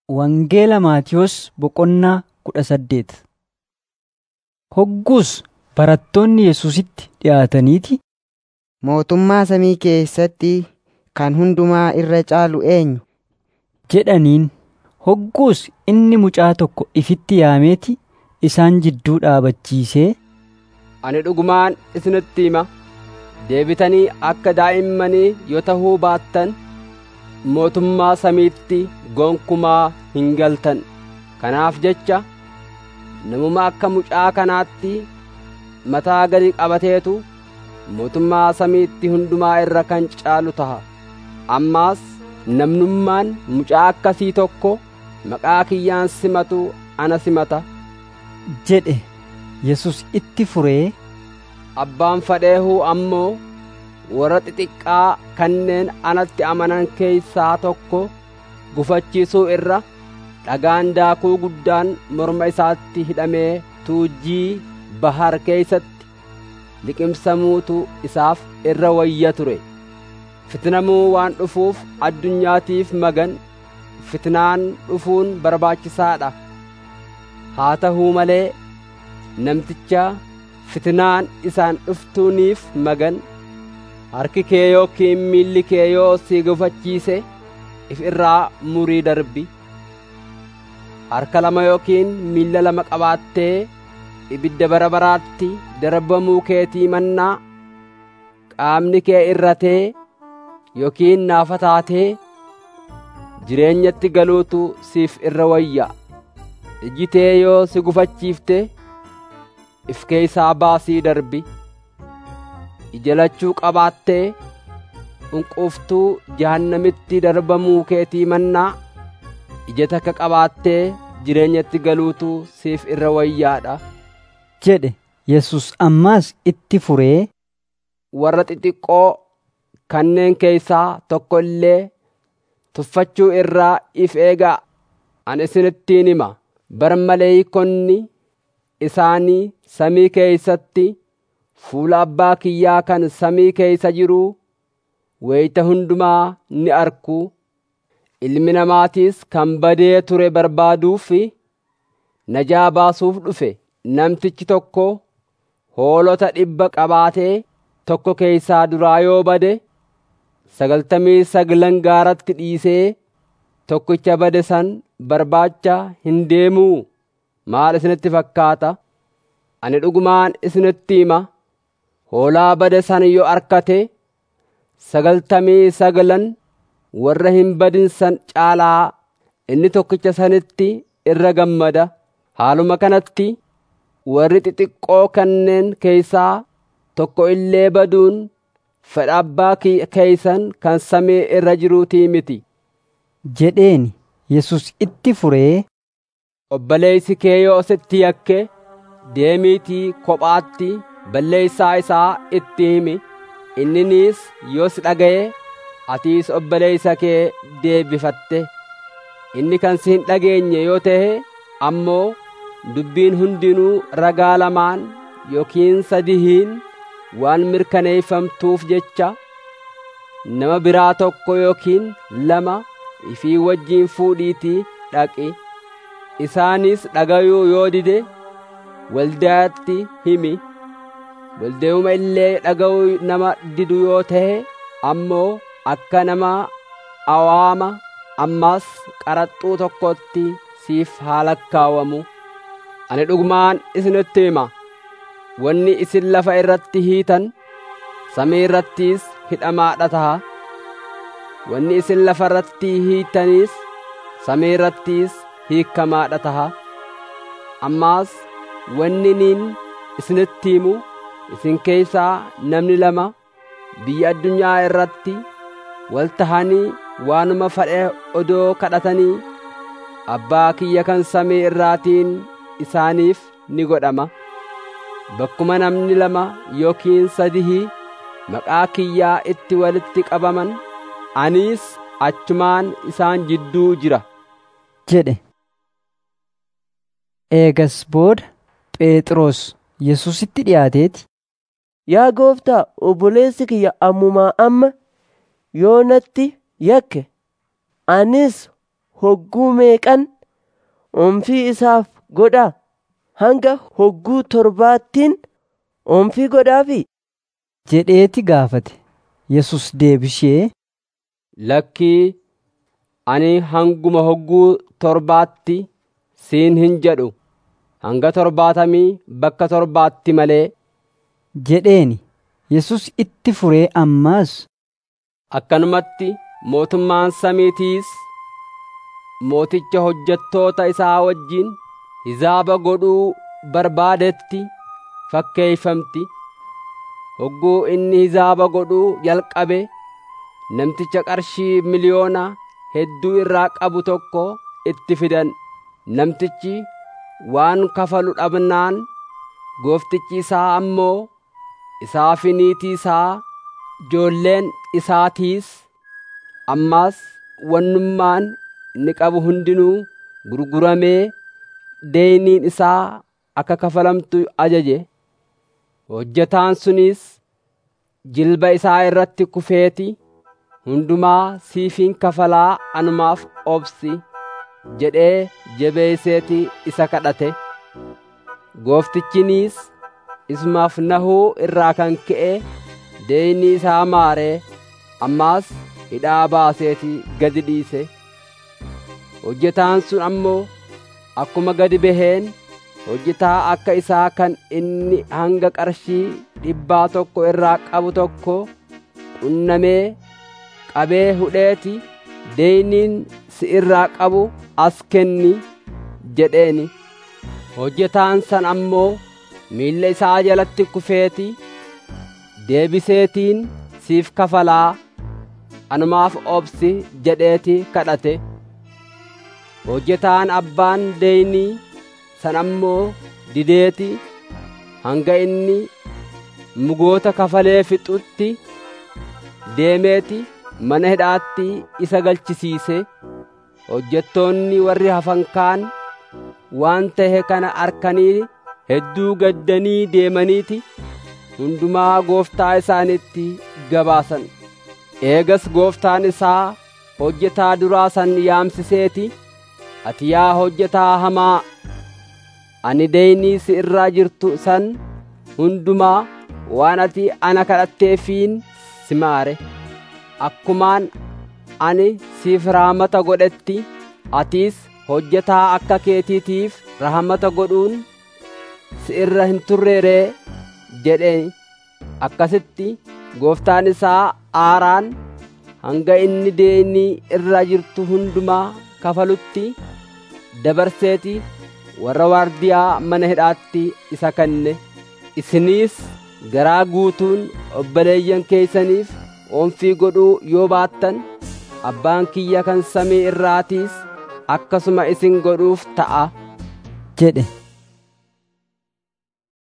Wangeela Maatiyos boqonnaa 18. Hogguus barattoonni Yesuusitti dhiyaataniiti, mootummaa samii keessatti kan hundumaa irra caalu eenyu? jedhaniin. Hogguus inni mucaa tokko ifitti yaameeti isaan jidduu dhaabachiisee, Ani dhugumaan isinitti hima, deebitanii akka daa'immanii yoo ta'uu baattan, mootummaa samiitti gonkumaa hin galtan. Kanaaf jecha namuma akka mucaa kanaatti mataa gadi qabateetu mootummaa samiitti hundumaa irra kan caalu ta'a. Ammaas namnummaan mucaa akkasii tokko maqaa kiyyaan simatu ana simata jedhe. Yesus itti furee, Abbaan fedheehuu ammoo warra xixiqqaa kanneen anatti amanan keessaa tokko gufachiisuu irra dhagaan daakuu guddaan morma isaatti hidhamee tuujjii bahar keessatti liqimsamuutu isaaf irra wayya ture. Fitnamuu waan dhufuuf addunyaatiif magan fitnaan dhufuun barbaachisaadha. Haa ta'uu malee namticha fitnaan isaan dhuftuuniif magan harki kee yookiin miilli kee yoo si gufachiise if irraa murii darbi. Harka lama yookiin miilla lama qabaattee ibidda bara baraatti darbamuu keetii mannaa qaamni kee irratee yookiin naafa taatee jireenyatti galuutu siif irra wayya. Iji tee yoo si gufachiifte if keessaa baasii darbi. Ija lachuu qabaattee unquuftuu jahannamitti darbamuu keetii mannaa ija takka qabaattee jireenyatti galuutu siif irra wayyaadha jedhe. Yesus ammaas itti furee, warra xixiqqoo kanneen keessaa tokko illee tuffachuu irraa if eegaa. Ani isinittiin hima, barmaleeykonni isaanii samii keessatti fuula abbaa kiyyaa kan samii keessa jiruu wayita hundumaa ni arku. Ilmi namaatiis kan badee ture barbaaduu fi najaa baasuuf dhufe. Namtichi tokko hoolota 100 qabaatee tokko keessaa duraa yoo bade 99 gaaratti dhiisee tokkicha bade san barbaacha hin deemuu? Maal isinitti fakkaata? Ani dhugumaan isinitti hima, hoolaa bade san yoo arkate 99 warra hin badin san caalaa inni tokkicha sanitti irra gammada. Haaluma kanatti warri xixiqqoo kanneen keessaa tokko illee baduun fedha abbaa keessan kan samii irra jiruutii miti jedheen. Yesus itti furee, obboleessi kee yoo sitti yakke deemiitii kophaatti balleessaa isaa itti himi. Inninis yoo si dhaga'e atiis obboleessa kee deebifatte. Inni kan si hin dhageenye yoo ta'e ammoo dubbiin hundinuu ragaa lamaan yookiin sadihiin waan mirkaneeffamtuuf jecha nama biraa tokko yookiin lama ifii wajjiin fuudhiitii dhaqi. Isaanis dhagayuu yoo dide waldaatti himi. Waldeeyuma illee dhaga'uu nama didu yoo ta'e ammoo akka nama awaama ammas qaraxxuu tokkotti siif haa lakkaawamu. Ani dhugumaan isinitti hima, wanni isin lafa irratti hiitan samii irrattiis hidhamaadha ta'a. Wanni isin lafa irratti hiitaniis samii irrattiis hiikkamaadha ta'a. Ammaas wanni niin isinitti himu, isin keessaa namni 2 biyya addunyaa irratti wal tahanii waanuma fedhe odoo kadhatanii abbaa kiyya kan samii irraatiin isaaniif ni godhama. Bakkuma namni 2 yookiin 3 maqaa kiyyaa itti walitti qabaman aniis achumaan isaan jidduu jira jedhe. Eegas booda Phexros Yesuusitti dhiyaateeti, Yaa Gooftaa, obboleessi kiyya ammumaa amma yoo natti yakke anis hogguu meeqan oomfii isaaf godhaa? Hanga hogguu 7 oomfii godhaafi? jedheeti gaafate. Yesus deebishee, Lakkii, ani hanguma hogguu 7 siin hin jedhu, hanga 70 bakka 7 malee jedheeni. Yesus itti furee ammaas, akkanumatti mootummaan samiitiis mooticha hojjettoota isaa wajjin hizaaba godhuu barbaadetti fakkeeyfamti. Hogguu inni hizaaba godhuu jalqabe, namticha qarshii miliyoona hedduu irraa qabu tokko itti fidan. Namtichi waan kafalu dhabnaan, gooftichi isaa ammoo isaa fi niitii isaa, ijoolleen isaatiis ammas wannummaan inni qabu hundinuu gurguramee deeyniin isaa akka kafalamtu ajaje. Hojjetaan sunis jilba isaa irratti kufeeti, hundumaa siifin kafalaa, anumaaf obsi jedhee jabeeyseeti isa kadhate. Gooftichinis isumaaf nahuu irraa kan ka'e deeyni isaa maaree ammaas hidhaa baaseeti gadi dhiise. Hojjetaan sun ammoo akkuma gadi baheen hojjetaa akka isaa kan inni hanga qarshii 100 irraa qabu tokko qunnamee qabee hudheeti, deeyniin si irraa qabu as kenni jedheeni. Hojjetaan san ammoo miilla isaa jalatti kufeeti, deebiseetiin siif kafalaa, anumaaf obsi jedheeti kadhate. Hojjetaan abbaan deeynii san ammoo dideeti, hanga inni mugoota kafalee fixutti deemeeti mana hidhaatti isa galchisiise. Hojjettoonni warri hafan kaan waan tahe kana arkanii hedduu gaddanii deemaniiti hundumaa gooftaa isaanitti gabaasan. Eegas gooftaan isaa hojjetaa duraa san yaamsiseeti, ati yaa hojjetaa hamaa, ani deeynii si irraa jirtu san hundumaa waan ati ana kadhatteefiin si maare. Akkumaan ani siif rahamata godhetti, atiis hojjetaa akka keetiitiif rahamata godhuun si irra hin turreeree jedheen. Akkasitti gooftaan isaa aaraan hanga inni deeynii irra jirtu hundumaa kafalutti dabarseeti warra waardiyaa mana hidhaatti isa kenne. Isiniis garaa guutuun obboleeyyan keessaniif oomfii godhuu yoo baattan, abbaan kiyya kan samii irraatiis akkasuma isin godhuuf ta'a jedhe.